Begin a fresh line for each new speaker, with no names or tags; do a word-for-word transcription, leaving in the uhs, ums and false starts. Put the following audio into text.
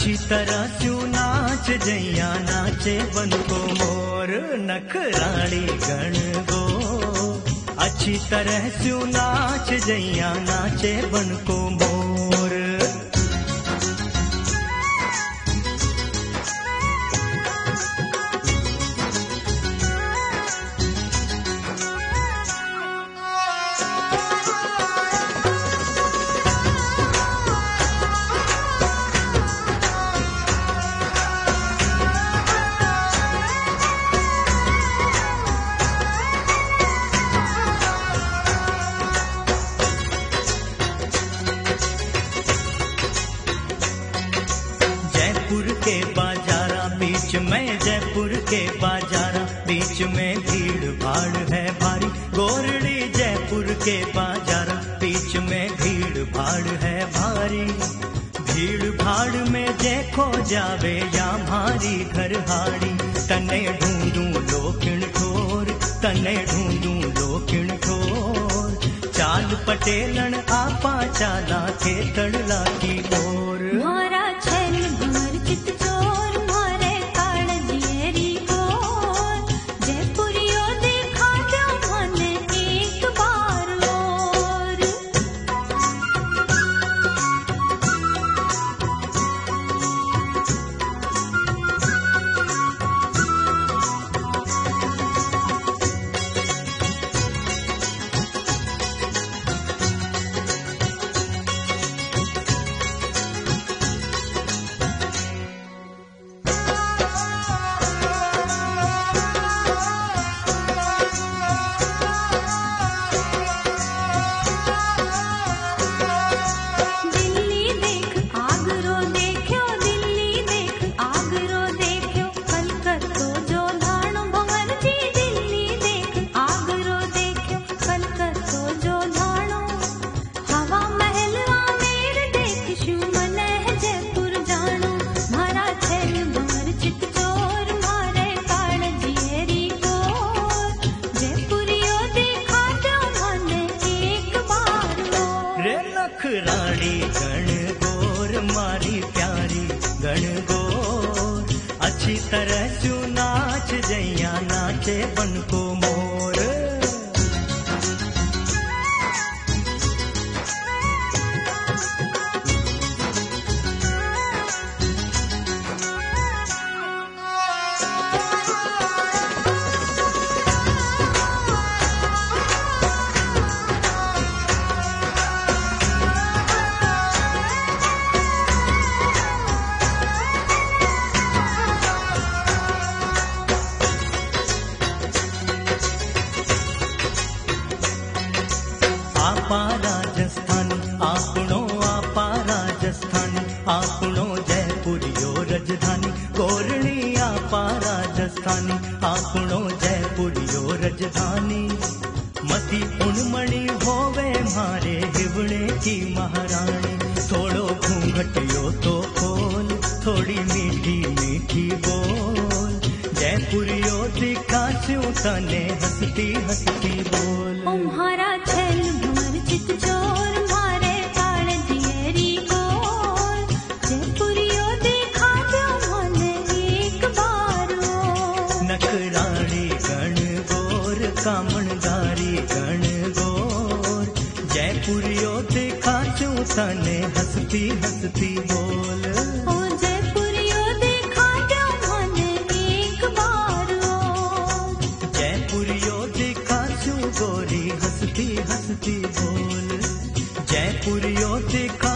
अच्छी तरह सू नाच जैया नाचे बन को मोर नखराणी गण गो। अच्छी तरह सू नाच जैया नाचे बन को मोर। जयपुर के बाजारा बीच में, जयपुर के बाजारा बीच में भीड़ भाड़ है भारी गोरड़ी। जयपुर के बाजारा बीच में भीड़ भाड़ है भारी। भीड़ भाड़ में देखो जावे या भारी घर हाड़ी। तने ढूंढूं लोकिण ठोर, तने ढूंढूं लोकिण ठोर। चाल पटेलन आपा चाला के तड़ला की ओर।
मारा छल भर चित चोर मारे काल दियरी गोर। जयपुरियो देखा दो मन एक बार और।
नखराणी गण गोर मारी प्यारी गण गोर। अच्छी तरह सू नाच जैया नाचे बन को मोर। आपा राजस्थानी आपनो आपा राजस्थानी आपनो जयपुरियो राजधानी गोरणी। आपा राजस्थानी आपनो जयपुरियो राजधानी। मती उणमणी होवे मारे हिवड़े की महारानी। थोड़ो घूंघटियो तो खोल थोड़ी मीठी मीठी बोल। जयपुरियो दिखाचू तने हंसती हंसती बोल।
तुम्हारा छल भर चित चोर मारे काल दियरी गोर। जयपुरियो देखा दो मन एक बार और।
नखराणी गण गोर कामणदारी गण गोर। जयपुरियो दिखाचू तने हंसती हंसती बोल।
ओ जयपुरियो देखा दो मन एक बार और।
जयपुरियो दिखाचू गोरी हंसती हंसती बोल। जयपुरियो दिखा